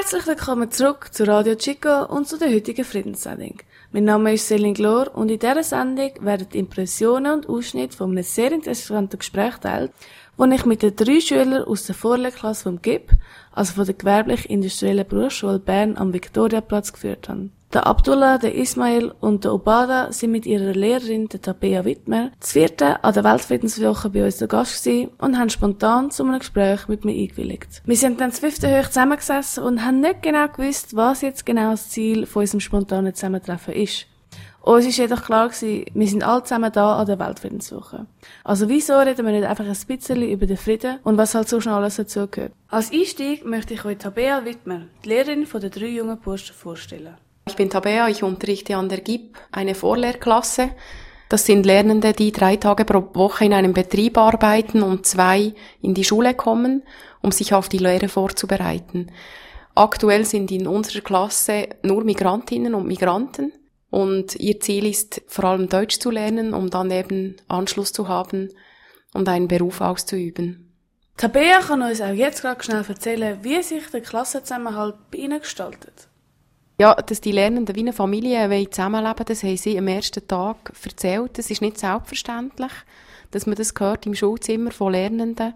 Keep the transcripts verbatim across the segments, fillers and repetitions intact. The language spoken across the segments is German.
Herzlich willkommen zurück zu Radio Chico und zu der heutigen Friedenssendung. Mein Name ist Selin Glor und in dieser Sendung werden Impressionen und Ausschnitte von einem sehr interessanten Gespräch geteilt, das ich mit den drei Schülern aus der Vorlehrklasse vom G I P, also von der Gewerblich-Industriellen Berufsschule Bern am Viktoriaplatz, geführt habe. Der Abdullah, der Ismail und der Obada sind mit ihrer Lehrerin, der Tabea Wittmer, das vierte an der Weltfriedenswoche bei uns zu Gast gewesen und haben spontan zu einem Gespräch mit mir eingewilligt. Wir sind dann das fünfte hoch zusammengesessen und haben nicht genau gewusst, was jetzt genau das Ziel von unserem spontanen Zusammentreffen ist. Uns ist jedoch klar gewesen, wir sind alle zusammen da an der Weltfriedenswoche. Also wieso reden wir nicht einfach ein bisschen über den Frieden und was halt so schon alles dazugehört? Als Einstieg möchte ich euch Tabea Wittmer, die Lehrerin von den drei jungen Burschen, vorstellen. Ich bin Tabea, ich unterrichte an der G I P eine Vorlehrklasse. Das sind Lernende, die drei Tage pro Woche in einem Betrieb arbeiten und zwei in die Schule kommen, um sich auf die Lehre vorzubereiten. Aktuell sind in unserer Klasse nur Migrantinnen und Migranten und ihr Ziel ist vor allem Deutsch zu lernen, um dann eben Anschluss zu haben und einen Beruf auszuüben. Tabea kann uns auch jetzt gerade schnell erzählen, wie sich der Klassenzusammenhalt bei Ihnen gestaltet. Ja, dass die Lernenden wie eine Familie zusammenleben, das haben sie am ersten Tag erzählt. Das ist nicht selbstverständlich, dass man das hört im Schulzimmer von Lernenden.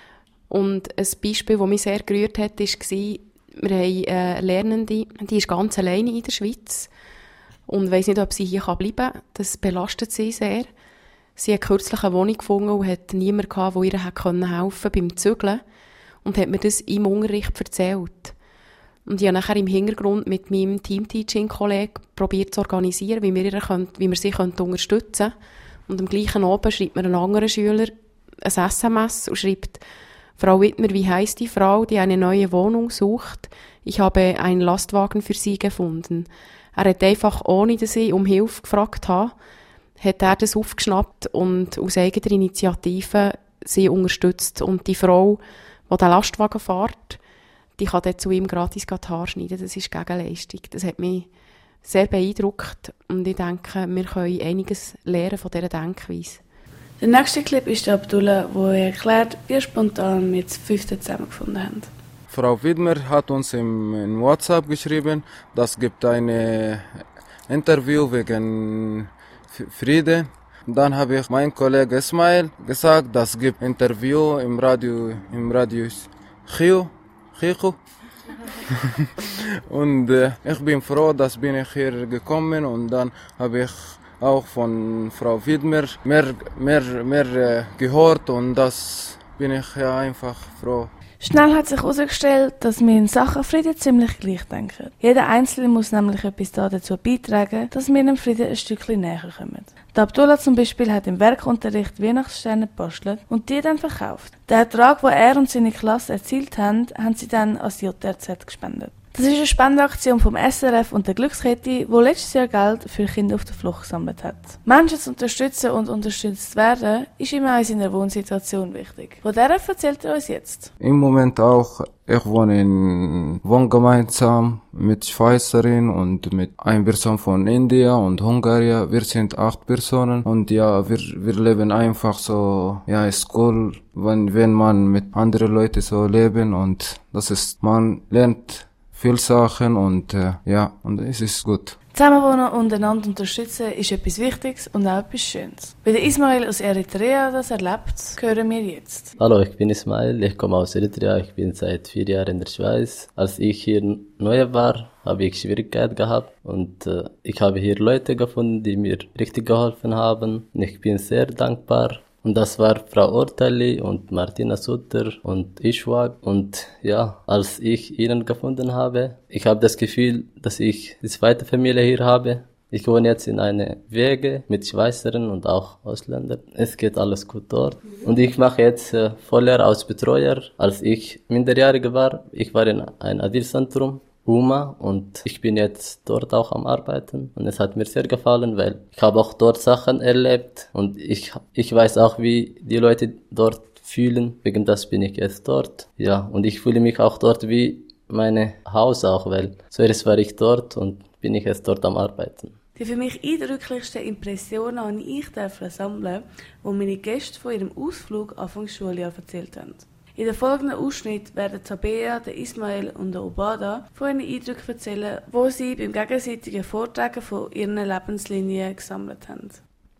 Und ein Beispiel, das mich sehr gerührt hat, war, wir haben eine Lernende, die ist ganz alleine in der Schweiz und weiss nicht, ob sie hier bleiben kann. Das belastet sie sehr. Sie hat kürzlich eine Wohnung gefunden und hat niemanden gehabt, der ihr helfen konnte beim Zügeln. Und hat mir das im Unterricht erzählt. Und ich habe nachher im Hintergrund mit meinem Team-Teaching-Kollegen probiert zu organisieren, wie wir, ihre könnt, wie wir sie unterstützen können. Und am gleichen Abend schreibt mir ein anderer Schüler ein S M S und schreibt: Frau Wittmer, wie heisst die Frau, die eine neue Wohnung sucht? Ich habe einen Lastwagen für sie gefunden. Er hat einfach, ohne dass ich um Hilfe gefragt habe, hat er das aufgeschnappt und aus eigener Initiative sie unterstützt. Und die Frau, die den Lastwagen fährt, die kann dann zu ihm gratis die Haare schneiden. Das ist Gegenleistung. Das hat mich sehr beeindruckt und ich denke, wir können einiges lernen von dieser Denkweise. Der nächste Clip ist der Abdullah, wo er erklärt, wie spontan wir das fünfte zusammengefunden haben. Frau Wittmer hat uns im, in WhatsApp geschrieben, das gibt ein Interview wegen Friede. Dann habe ich meinem Kollegen Ismail gesagt, das gibt Interview im Radio, im Radio Chio. Chico. Und äh, ich bin froh, dass bin ich hier gekommen und dann habe ich auch von Frau Wittmer mehr, mehr, mehr äh, gehört und das bin ich ja einfach froh. Schnell hat sich herausgestellt, dass wir in Sachen Frieden ziemlich gleich denken. Jeder Einzelne muss nämlich etwas dazu beitragen, dass wir dem Frieden ein Stückchen näher kommen. Der Abdullah zum Beispiel hat im Werkunterricht Weihnachtssterne gebastelt und die dann verkauft. Den Ertrag, den er und seine Klasse erzielt haben, haben sie dann als J R Z gespendet. Das ist eine Spendenaktion vom S R F und der Glückskette, die letztes Jahr Geld für Kinder auf der Flucht gesammelt hat. Menschen zu unterstützen und unterstützt werden, ist immer in seiner Wohnsituation wichtig. Von der erzählt er uns jetzt. Im Moment auch, ich wohne in Wohngemeinsam mit Schweizerin und mit einer Person von India und Ungarn. Wir sind acht Personen und ja, wir, wir leben einfach so, ja, ist cool, wenn, wenn man mit anderen Leuten so leben und das ist, man lernt viele Sachen und äh, ja, und es ist gut. Zusammenwohnen und einander unterstützen ist etwas Wichtiges und auch etwas Schönes. Wie der Ismail aus Eritrea das erlebt, hören wir jetzt. Hallo, ich bin Ismail, ich komme aus Eritrea, ich bin seit vier Jahren in der Schweiz. Als ich hier neu war, habe ich Schwierigkeiten gehabt und äh, ich habe hier Leute gefunden, die mir richtig geholfen haben. Und ich bin sehr dankbar. Und das war Frau Ortali und Martina Sutter und Ishwak. Und ja, als ich ihnen gefunden habe, ich habe das Gefühl, dass ich die zweite Familie hier habe. Ich wohne jetzt in einer Wege mit Schweizern und auch Ausländern. Es geht alles gut dort. Und ich mache jetzt äh, Volllehre als Betreuer. Als ich minderjährig war, ich war in einem Asylzentrum. Uma, und ich bin jetzt dort auch am Arbeiten und es hat mir sehr gefallen, weil ich habe auch dort Sachen erlebt und ich ich weiß auch, wie die Leute dort fühlen, wegen das bin ich jetzt dort. Ja, und ich fühle mich auch dort wie meine Haus auch, weil zuerst war ich dort und bin ich jetzt dort am Arbeiten. Die für mich eindrücklichsten Impressionen habe ich sammeln, wo meine Gäste von ihrem Ausflug Anfang Schuljahr erzählt haben. In den folgenden Ausschnitt werden Tabea, der Ismail und der Obada von ihren Eindrücken erzählen, wo sie beim gegenseitigen Vortragen von ihren Lebenslinien gesammelt haben.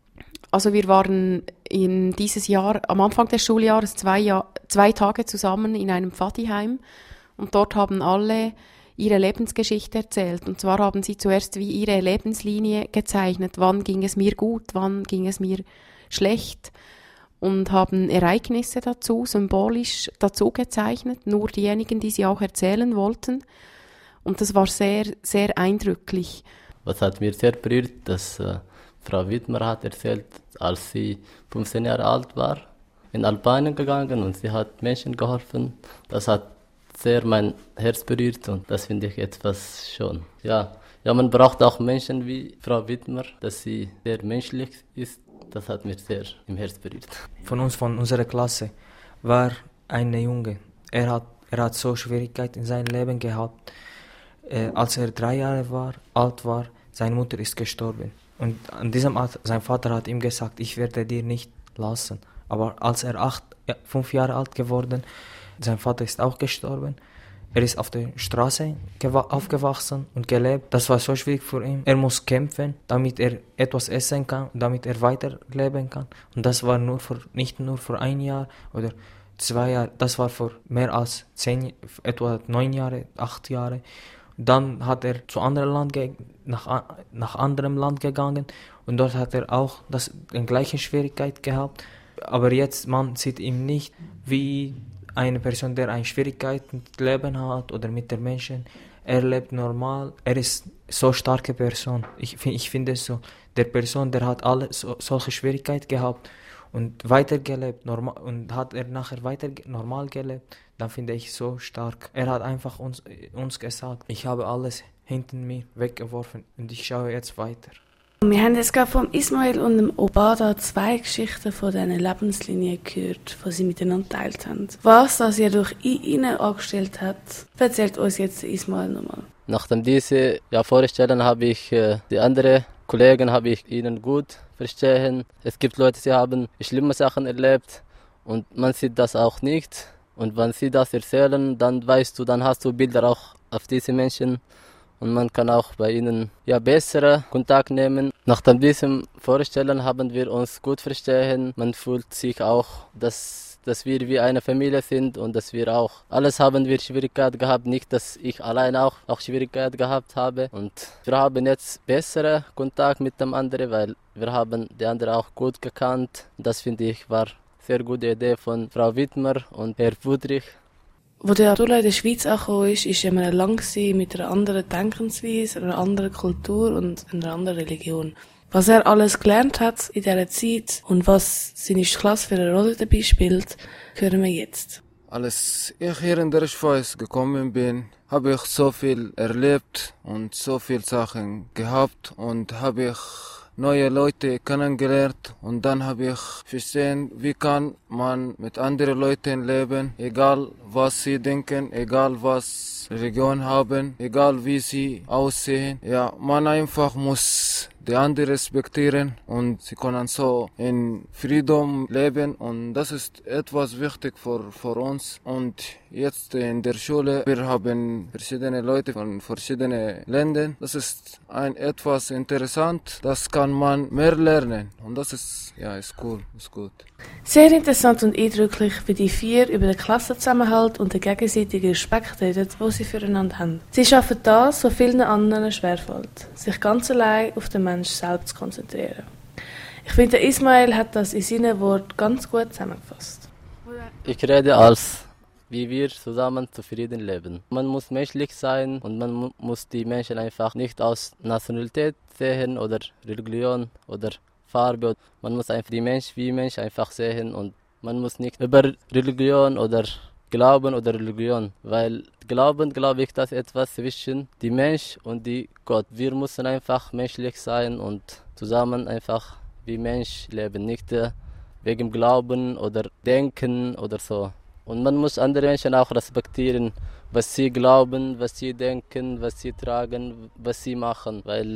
Also wir waren in dieses Jahr, am Anfang des Schuljahres, zwei, Jahr, zwei Tage zusammen in einem Pfadiheim und dort haben alle ihre Lebensgeschichte erzählt. Und zwar haben sie zuerst wie ihre Lebenslinie gezeichnet. Wann ging es mir gut, wann ging es mir schlecht? Und haben Ereignisse dazu, symbolisch dazu gezeichnet. Nur diejenigen, die sie auch erzählen wollten. Und das war sehr, sehr eindrücklich. Was hat mir sehr berührt, dass äh, Frau Wittmer hat erzählt, als sie fünfzehn Jahre alt war, in Albanien gegangen und sie hat Menschen geholfen. Das hat sehr mein Herz berührt und das finde ich etwas schon. Ja, ja, man braucht auch Menschen wie Frau Wittmer, dass sie sehr menschlich ist. Das hat mir sehr im Herz berührt. Von uns, von unserer Klasse, war ein Junge. Er hat, er hat so Schwierigkeiten in seinem Leben gehabt. Äh, als er drei Jahre war, alt war, seine Mutter ist gestorben. Und an diesem Art, sein Vater hat ihm gesagt, ich werde dir nicht lassen. Aber als er acht, ja, fünf Jahre alt geworden, sein Vater ist auch gestorben. Er ist auf der Straße aufgewachsen und gelebt. Das war so schwierig für ihn. Er muss kämpfen, damit er etwas essen kann, damit er weiterleben kann. Und das war nur für, nicht nur für ein Jahr oder zwei Jahre, das war für mehr als zehn, etwa neun Jahre, acht Jahre. Dann hat er zu anderem Land ge- nach, nach anderem Land gegangen und dort hat er auch das, die gleiche Schwierigkeit gehabt. Aber jetzt, man sieht ihn nicht wie eine Person, der eine Schwierigkeit mit dem Leben hat oder mit den Menschen. Er lebt normal. Er ist so starke Person. Ich, ich finde es so. Der Person, der hat alle so, solche Schwierigkeiten gehabt und weitergelebt normal, und hat er nachher weiter normal gelebt, dann finde ich so stark. Er hat einfach uns, uns gesagt, ich habe alles hinter mir weggeworfen und ich schaue jetzt weiter. Wir haben jetzt gerade vom Ismail und dem Obada zwei Geschichten von diesen Lebenslinien gehört, die sie miteinander geteilt haben. Was das ihr durch ihnen angestellt hat, erzählt uns jetzt Ismail nochmal. Nachdem diese ja, vorstellen, habe ich äh, die anderen Kollegen habe ich ihnen gut verstehen. Es gibt Leute, die haben schlimme Sachen erlebt und man sieht das auch nicht. Und wenn sie das erzählen, dann weißt du, dann hast du Bilder auch auf diese Menschen. Und man kann auch bei ihnen ja, bessere Kontakt nehmen. Nach diesem Vorstellen haben wir uns gut verstehen. Man fühlt sich auch, dass, dass wir wie eine Familie sind und dass wir auch, alles haben wir Schwierigkeiten gehabt. Nicht, dass ich allein auch, auch Schwierigkeiten gehabt habe. Und wir haben jetzt bessere Kontakt mit dem anderen, weil wir haben die anderen auch gut gekannt. Das finde ich war eine sehr gute Idee von Frau Wittmer und Herr Wudrich. Wo der Abdullah in der Schweiz angekommen ist, ist er in einem Land mit einer anderen Denkensweise, einer anderen Kultur und einer anderen Religion. Was er alles gelernt hat in dieser Zeit und was seine Klasse für eine Rolle dabei spielt, hören wir jetzt. Als ich hier in der Schweiz gekommen bin, habe ich so viel erlebt und so viele Sachen gehabt und habe ich neue Leute kennengelernt und dann habe ich verstanden, wie kann man mit anderen Leuten leben, egal was sie denken, egal was Religion haben, egal wie sie aussehen. Ja, man einfach muss die anderen respektieren und sie können so in Frieden leben und das ist etwas wichtig für, für uns. Und jetzt in der Schule, wir haben verschiedene Leute von verschiedenen Ländern. Das ist ein etwas interessant, das kann man mehr lernen und das ist, ja, ist cool, ist gut. Sehr interessant und eindrücklich, wie die vier über den Klassenzusammenhalt und den gegenseitigen Respekt reden, den sie füreinander haben. Sie schaffen das, was vielen anderen schwerfällt, sich ganz allein auf den Menschen selbst zu konzentrieren. Ich finde, der Ismail hat das in seinen Worten ganz gut zusammengefasst. Ich rede als wie wir zusammen zufrieden leben. Man muss menschlich sein und man mu- muss die Menschen einfach nicht aus Nationalität sehen oder Religion oder Farbe. Man muss einfach die Mensch wie Mensch einfach sehen und man muss nicht über Religion oder Glauben oder Religion, weil Glauben, glaube ich, das ist etwas zwischen die Mensch und die Gott. Wir müssen einfach menschlich sein und zusammen einfach wie Mensch leben, nicht äh, wegen Glauben oder Denken oder so. Und man muss andere Menschen auch respektieren, was sie glauben, was sie denken, was sie tragen, was sie machen, weil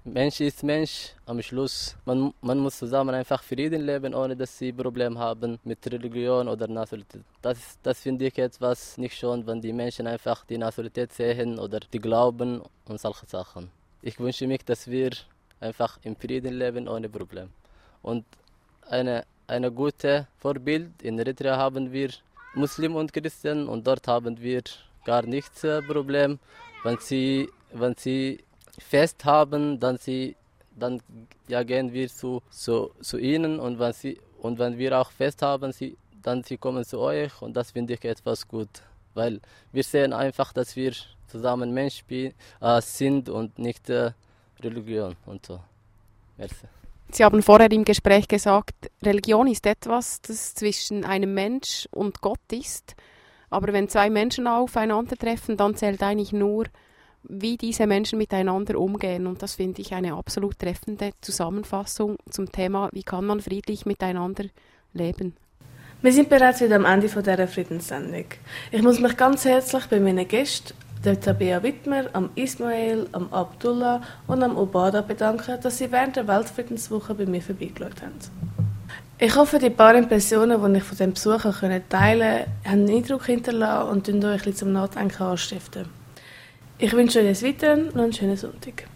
Mensch ist Mensch. Am Schluss, man, man muss zusammen einfach Frieden leben, ohne dass sie Probleme haben mit Religion oder Nationalität. Das, das finde ich etwas nicht schon, wenn die Menschen einfach die Nationalität sehen oder die Glauben und solche Sachen. Ich wünsche mich, dass wir einfach im Frieden leben, ohne Probleme. Und eine, eine gute Vorbild in Eritrea haben wir Muslim und Christen und dort haben wir gar nichts äh, Problem. Wenn sie, wenn sie Fest haben, dann, sie, dann ja, gehen wir zu, zu, zu ihnen und wenn, sie, und wenn wir auch Fest haben, sie, dann sie kommen zu euch und das finde ich etwas gut. Weil wir sehen einfach, dass wir zusammen Mensch äh, sind und nicht äh, Religion und so. Merci. Sie haben vorher im Gespräch gesagt, Religion ist etwas, das zwischen einem Mensch und Gott ist. Aber wenn zwei Menschen aufeinandertreffen, dann zählt eigentlich nur, wie diese Menschen miteinander umgehen. Und das finde ich eine absolut treffende Zusammenfassung zum Thema, wie kann man friedlich miteinander leben. Wir sind bereits wieder am Ende dieser Friedenssendung. Ich muss mich ganz herzlich bei meinen Gästen, der Tabea Wittmer, am Ismail, am Abdullah und am Obada bedanken, dass sie während der Weltfriedenswoche bei mir vorbeigeschaut haben. Ich hoffe, die paar Impressionen, die ich von diesem Besuch teilen konnte, haben einen Eindruck hinterlassen und euch ein bisschen zum Nachdenken anstiften. Ich wünsche euch weiterhin noch einen schönen Sonntag.